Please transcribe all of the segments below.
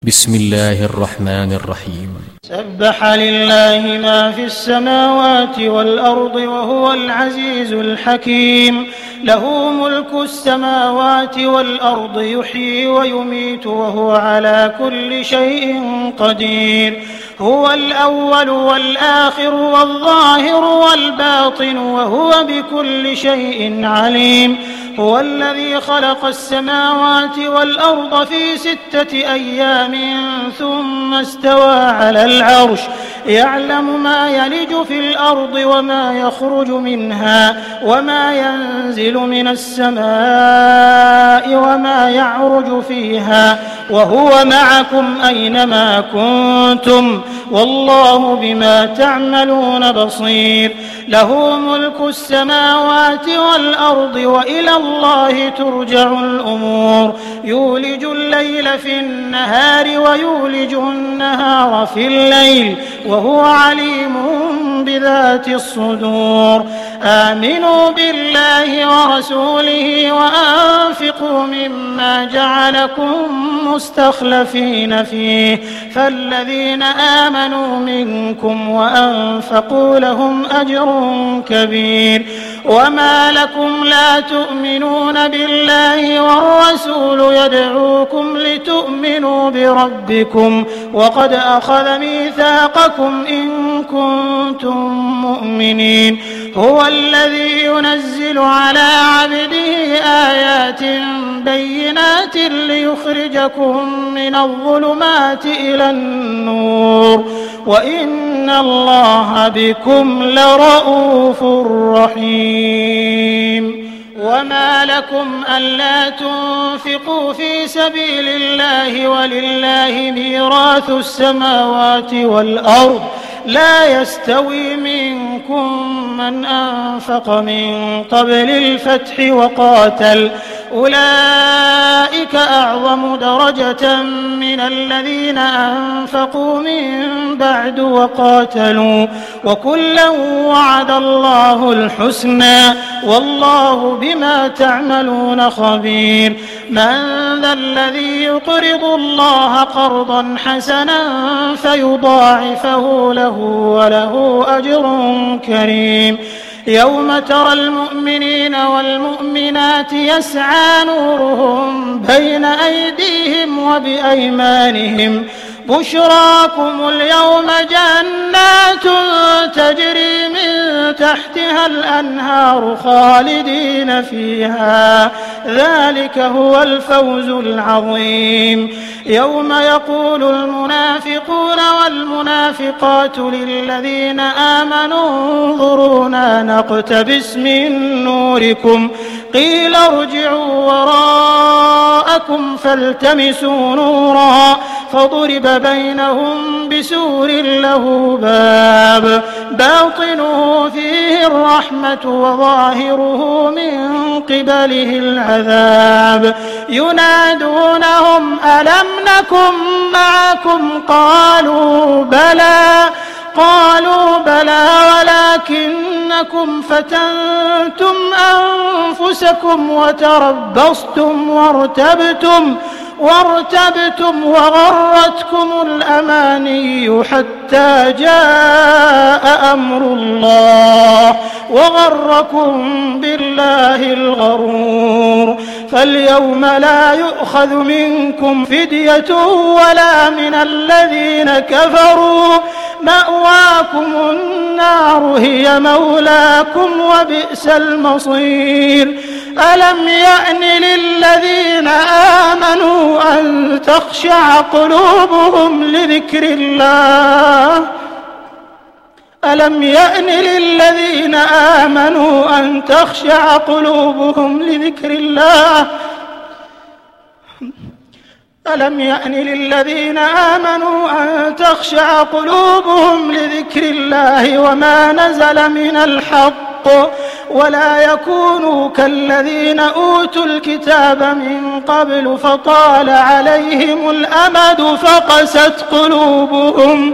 بسم الله الرحمن الرحيم. سبح لله ما في السماوات والأرض وهو العزيز الحكيم. له ملك السماوات والأرض يحيي ويميت وهو على كل شيء قدير. هو الأول والآخر والظاهر والباطن وهو بكل شيء عليم. هو الذي خلق السماوات والأرض في 6 أيام ثم استوى على العرش يعلم ما يلج في الأرض وما يخرج منها وما ينزل من السماء وما يعرج فيها وهو معكم أينما كنتم والله بما تعملون بصير. له ملك السماوات والأرض وإلى الله ترجع الأمور. يولج الليل في النهار ويولج النهار في الليل وهو عليم بذات الصدور. آمنوا بالله ورسوله وأنفقوا مما جعلكم مستخلفين فيه فالذين آمنوا منكم وأنفقوا لهم أجر كبير. وما لكم لا تؤمنون بالله والرسول يدعوكم لتؤمنوا بربكم وقد أخذ ميثاقكم إن كنتم مؤمنين. هو الذي ينزل على عبده آيات بينات ليخرجكم من الظلمات إلى النور وإن الله بكم لرءوف رحيم. وما لكم ألا تنفقوا في سبيل الله ولله ميراث السماوات والأرض لا يستوي منكم من أنفق من قبل الفتح وقاتل أولئك أعظم درجة من الذين أنفقوا من بعد وقاتلوا وكلا وعد الله الحسنى والله بما تعملون خبير. من ذا الذي يقرض الله قرضا حسنا فيضاعفه له وله أجر كريم. يوم ترى المؤمنين والمؤمنات يسعى نورهم بين أيديهم وبأيمانهم بشراكم اليوم جنات تجري من تحتها الأنهار خالدين فيها ذلك هو الفوز العظيم. يوم يقول المنافقون والمنافقات للذين آمنوا انظرونا نقتبس من نوركم قيل ارجعوا وراءكم فالتمسوا نورا فضرب بينهم بسور له باب باطنه فيه الرحمة وظاهره من قبله العذاب. ينادونهم ألم نكن معكم قالوا بلى ولكنكم فتنتم أنفسكم وتربصتم وارتبتم وغرتكم الأماني حتى جاء أمر الله وغركم بالله الغرور. فاليوم لا يؤخذ منكم فدية ولا من الذين كفروا مأواكم النار هي مولاكم وبئس المصير. ألم يأن للذين آمنوا أن تخشع قلوبهم لذكر الله ألم يأن للذين آمنوا أن تخشع قلوبهم لذكر الله ألم يأن للذين آمنوا أن تخشع قلوبهم لذكر الله وما نزل من الحق ولا يكونوا كالذين أوتوا الكتاب من قبل فطال عليهم الأمد فقست قلوبهم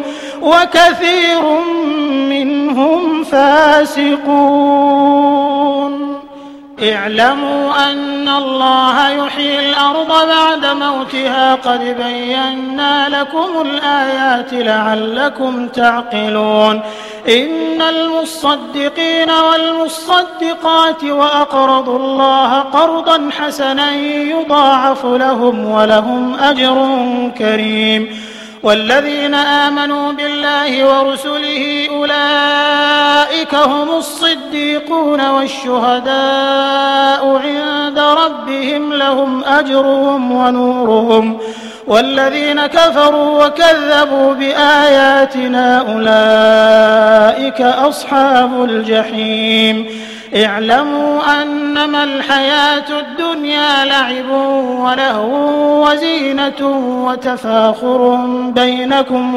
وكثير منهم فاسقون. اعلموا أن الله يحيي الأرض بعد موتها قد بينا لكم الآيات لعلكم تعقلون إن المصدقين والمصدقات وأقرضوا الله قرضا حسنا يضاعف لهم ولهم أجر كريم والذين آمنوا بالله ورسله أولئك هم الصديقون والشهداء عند ربهم لهم أجرهم ونورهم والذين كفروا وكذبوا بآياتنا أولئك أصحاب الجحيم اعلموا أنما الحياة الدنيا لعب ولهو وزينة وتفاخر بينكم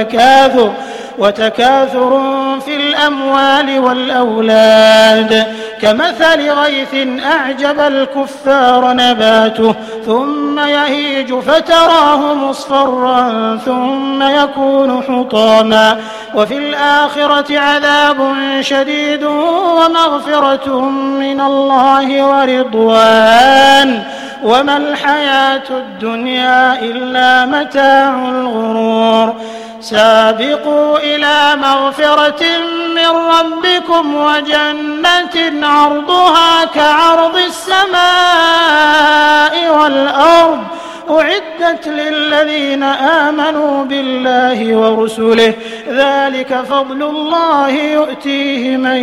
وتكاثر في الأموال والأولاد كمثل غيث أعجب الكفار نباته ثم يهيج فتراه مصفرا ثم يكون حطاما وفي الآخرة عذاب شديد ومغفرة من الله ورضوان وما الحياة الدنيا إلا متاع الغرور سابقوا إلى مغفرة من ربكم وجنة عرضها كعرض السماء والأرض أعدت للذين آمنوا بالله ورسله ذلك فضل الله يؤتيه من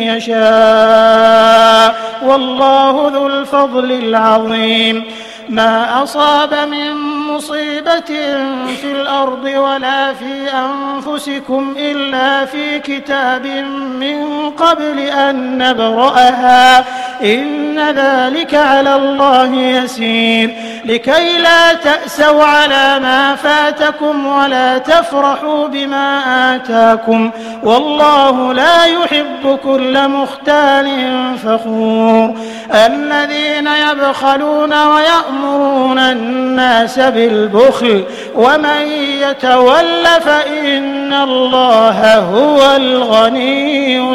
يشاء والله ذو الفضل العظيم ما أصاب من مصيبة في الأرض ولا في أنفسكم إلا في كتاب من قبل أن نبرأها إن ذلك على الله يسير لكي لا تأسوا على ما فاتكم ولا تفرحوا بما آتاكم والله لا يحب كل مختال فخور الذين يبخلون ويأمرون الناس بالبخل ومن يتول فإن الله هو الغني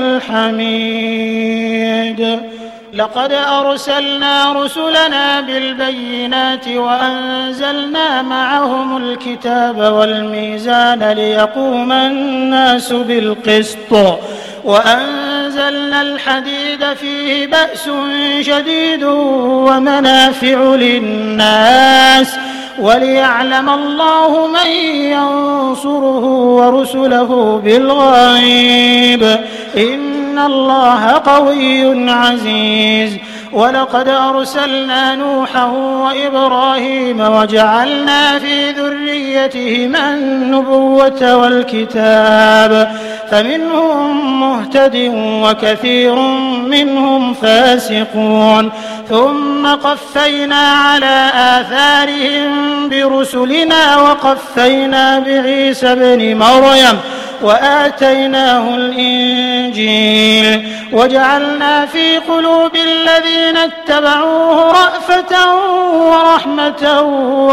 الحميد لقد أرسلنا رسلنا بالبينات وأنزلنا معهم الكتاب والميزان ليقوم الناس بالقسط وأنزلنا الحديد فيه بأس شديد ومنافع للناس وليعلم الله من ينصره ورسله بالغيب إن الله قوي عزيز ولقد أرسلنا نوحا وإبراهيم وجعلنا في ذريتهما النبوة والكتاب فمنهم مهتد وكثير منهم فاسقون ثم قفينا على آثارهم برسلنا وقفينا بعيسى ابن مريم وآتيناه الإنجيل وجعلنا في قلوب الذين اتبعوه رأفة ورحمة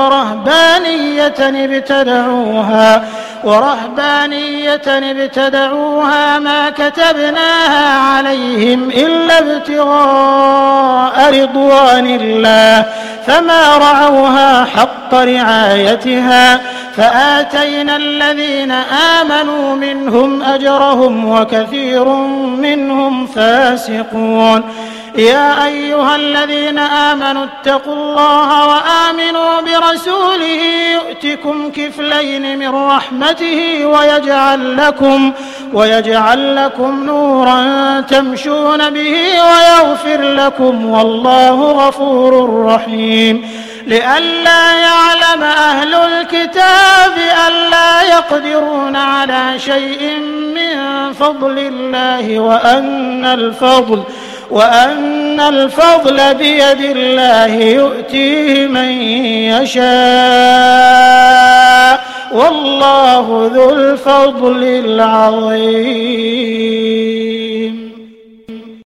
ورهبانية ابتدعوها ما كتبناها عليهم إلا ابتغاء رضوان الله فما رعوها حق رعايتها فآتينا الذين آمنوا منهم أجرهم وكثير منهم فاسقون يا أيها الذين آمنوا اتقوا الله وآمنوا برسوله يؤتكم كفلين من رحمته ويجعل لكم نورا تمشون به ويغفر لكم والله غفور رحيم لئلا يعلم أهل الكتاب ألا يقدرون على شيء من فضل الله وأن الفضل بيد الله يؤتيه من يشاء والله ذو الفضل العظيم